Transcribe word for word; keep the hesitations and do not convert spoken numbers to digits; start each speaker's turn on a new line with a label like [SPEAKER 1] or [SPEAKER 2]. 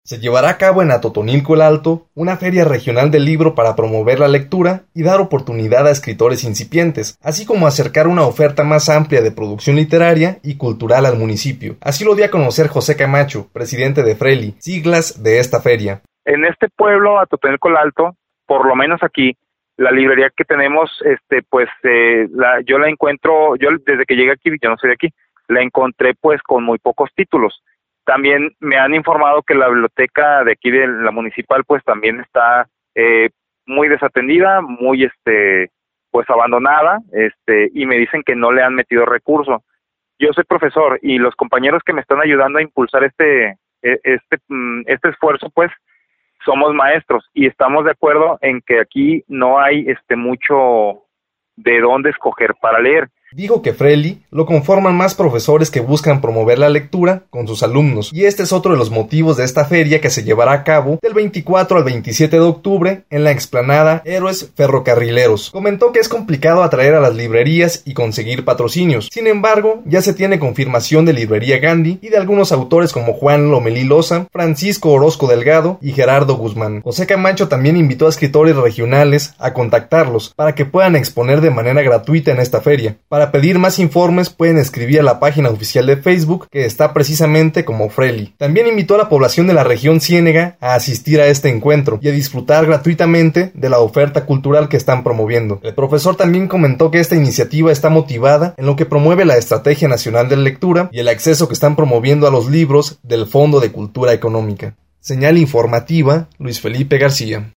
[SPEAKER 1] Se llevará a cabo en Atotonilco el Alto una feria regional del libro para promover la lectura y dar oportunidad a escritores incipientes, así como acercar una oferta más amplia de producción literaria y cultural al municipio. Así lo dio a conocer José Camacho, presidente de Freli, siglas de esta feria.
[SPEAKER 2] En este pueblo, Atotonilco el Alto, por lo menos aquí, la librería que tenemos, este, pues, eh, la, yo la encuentro, yo desde que llegué aquí, yo no soy de aquí, la encontré pues con muy pocos títulos. También me han informado que la biblioteca de aquí de la municipal pues también está eh, muy desatendida, muy este pues abandonada, este y me dicen que no le han metido recurso. Yo soy profesor y los compañeros que me están ayudando a impulsar este este este esfuerzo pues somos maestros y estamos de acuerdo en que aquí no hay este mucho de dónde escoger para leer.
[SPEAKER 1] Dijo que Freli lo conforman más profesores que buscan promover la lectura con sus alumnos, y este es otro de los motivos de esta feria que se llevará a cabo del veinticuatro al veintisiete de octubre en la explanada Héroes Ferrocarrileros. Comentó que es complicado atraer a las librerías y conseguir patrocinios. Sin embargo, ya se tiene confirmación de Librería Gandhi y de algunos autores como Juan Lomelí Loza, Francisco Orozco Delgado y Gerardo Guzmán. José Camacho también invitó a escritores regionales a contactarlos para que puedan exponer de manera gratuita en esta feria. Para Para pedir más informes pueden escribir a la página oficial de Facebook que está precisamente como Freli. También invitó a la población de la región Ciénega a asistir a este encuentro y a disfrutar gratuitamente de la oferta cultural que están promoviendo. El profesor también comentó que esta iniciativa está motivada en lo que promueve la Estrategia Nacional de Lectura y el acceso que están promoviendo a los libros del Fondo de Cultura Económica. Señal informativa, Luis Felipe García.